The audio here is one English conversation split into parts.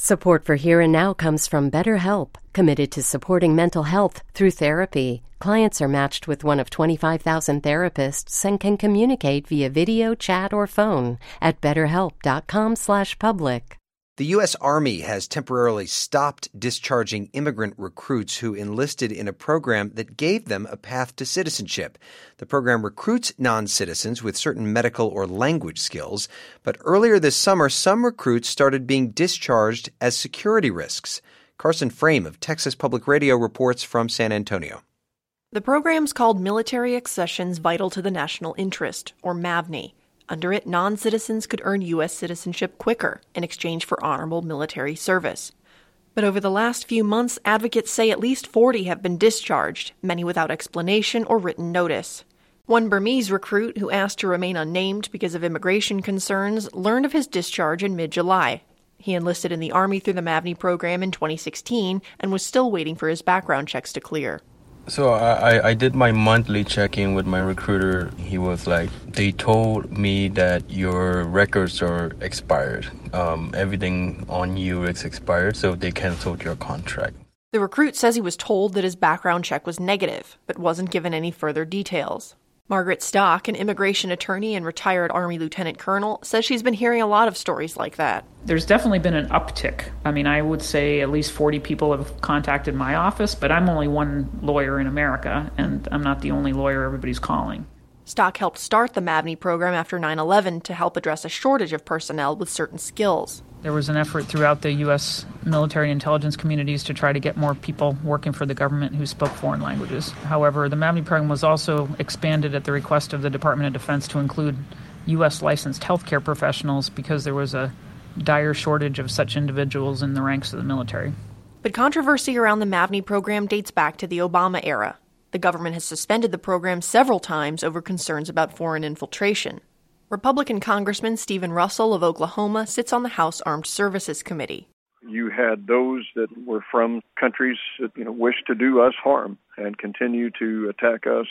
Support for Here and Now comes from BetterHelp, committed to supporting mental health through therapy. Clients are matched with one of 25,000 therapists and can communicate via video, chat, or phone at betterhelp.com/public. The U.S. Army has temporarily stopped discharging immigrant recruits who enlisted in a program that gave them a path to citizenship. The program recruits non-citizens with certain medical or language skills, but earlier this summer, some recruits started being discharged as security risks. Carson Frame of Texas Public Radio reports from San Antonio. The program's called Military Accessions Vital to the National Interest, or MAVNI. Under it, non-citizens could earn U.S. citizenship quicker in exchange for honorable military service. But over the last few months, advocates say at least 40 have been discharged, many without explanation or written notice. One Burmese recruit who asked to remain unnamed because of immigration concerns learned of his discharge in mid-July. He enlisted in the Army through the MAVNI program in 2016 and was still waiting for his background checks to clear. So I did my monthly check-in with my recruiter. He was like, they told me that your records are expired. Everything on you is expired, so they canceled your contract. The recruit says he was told that his background check was negative, but wasn't given any further details. Margaret Stock, an immigration attorney and retired Army lieutenant colonel, says she's been hearing a lot of stories like that. There's definitely been an uptick. I mean, I would say at least 40 people have contacted my office, but I'm only one lawyer in America, and I'm not the only lawyer everybody's calling. Stock helped start the MAVNI program after 9/11 to help address a shortage of personnel with certain skills. There was an effort throughout the U.S. military intelligence communities to try to get more people working for the government who spoke foreign languages. However, the MAVNI program was also expanded at the request of the Department of Defense to include U.S. licensed healthcare professionals because there was a dire shortage of such individuals in the ranks of the military. But controversy around the MAVNI program dates back to the Obama era. The government has suspended the program several times over concerns about foreign infiltration. Republican Congressman Stephen Russell of Oklahoma sits on the House Armed Services Committee. You had those that were from countries that wish to do us harm and continue to attack us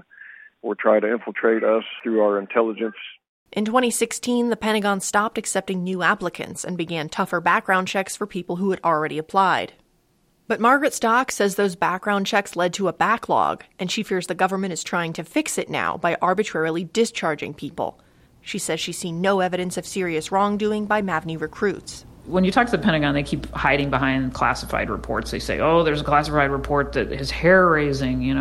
or try to infiltrate us through our intelligence. In 2016, the Pentagon stopped accepting new applicants and began tougher background checks for people who had already applied. But Margaret Stock says those background checks led to a backlog, and she fears the government is trying to fix it now by arbitrarily discharging people. She says she's seen no evidence of serious wrongdoing by MAVNI recruits. When you talk to the Pentagon, they keep hiding behind classified reports. They say, there's a classified report that is hair-raising,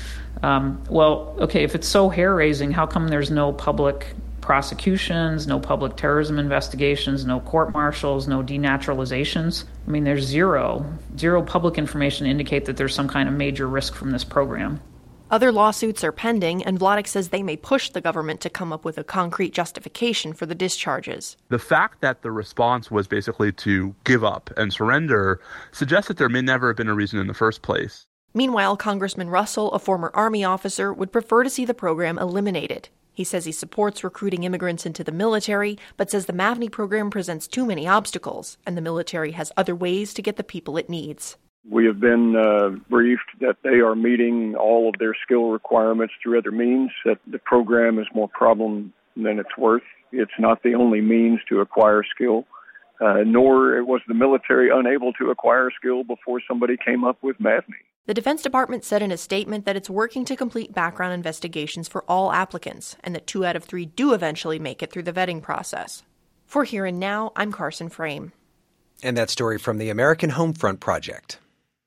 Well, okay, if it's so hair-raising, how come there's no public prosecutions, no public terrorism investigations, no court-martials, no denaturalizations? I mean, there's zero public information to indicate that there's some kind of major risk from this program. Other lawsuits are pending, and Vladeck says they may push the government to come up with a concrete justification for the discharges. The fact that the response was basically to give up and surrender suggests that there may never have been a reason in the first place. Meanwhile, Congressman Russell, a former Army officer, would prefer to see the program eliminated. He says he supports recruiting immigrants into the military, but says the MAVNI program presents too many obstacles, and the military has other ways to get the people it needs. We have been briefed that they are meeting all of their skill requirements through other means, that the program is more problem than it's worth. It's not the only means to acquire skill, nor was the military unable to acquire skill before somebody came up with MAVNI. The Defense Department said in a statement that it's working to complete background investigations for all applicants, and that 2 out of 3 do eventually make it through the vetting process. For Here and Now, I'm Carson Frame. And that story from the American Homefront Project.